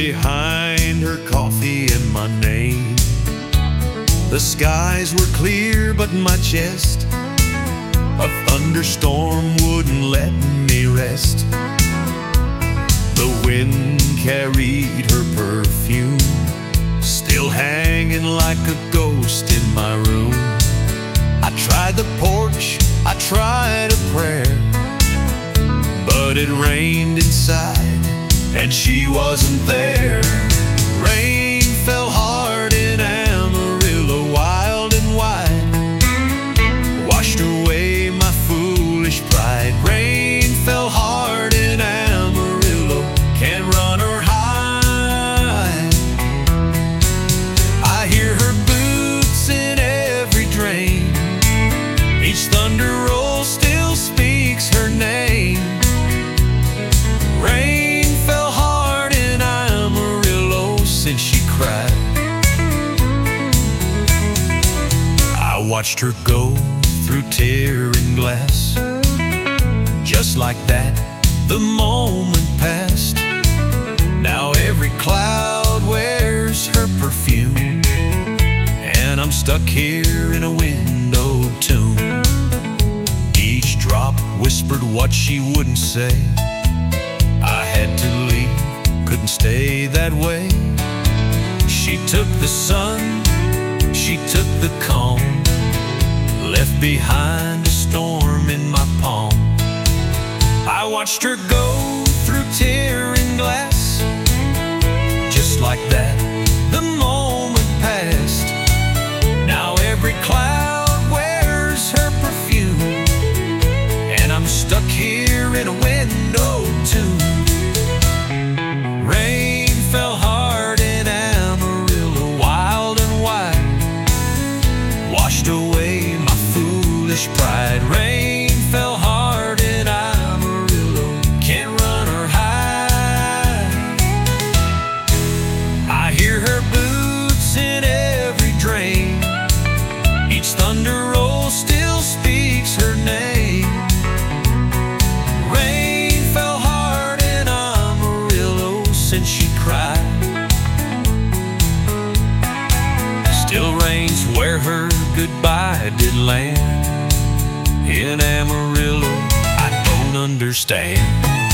behind her coffee and my name. The skies were clear, but in my chest a thunderstorm wouldn't let me rest. The wind carried her perfume, still hanging like a ghost in my room. I tried the porch, I tried a prayer, but it rained inside and she wasn't there. Rain fell hard in Amarillo, wild and wide, washed away my foolish pride. Rain fell hard in Amarillo, can't run or hide. I hear her boots in every drain, each thunder roll still speaks her name. Rain fell hard in Amarillo since she cried. I watched her go through tearing glass. Just like that, the moment passed. Now every cloud wears her perfume, and I'm stuck here in a windowed tomb. Each drop whispered what she wouldn't say. I had to leave, couldn't stay that way. She took the sun, she took the calm, left behind a storm in my palm. I watched her go through tearing glass. Just like that, the moment passed. Now every cloud wears her perfume, and I'm stuck here in a window tomb. Rain fell hard in Amarillo, wild and wide, washed away my foolish pride. Rain fell hard in Amarillo, can't run or hide. I hear her boots in every drain, each thunder roll still speaks her name. Rain fell hard in Amarillo since she cried. Still rains where her goodbye did land. In Amarillo, I don't understand.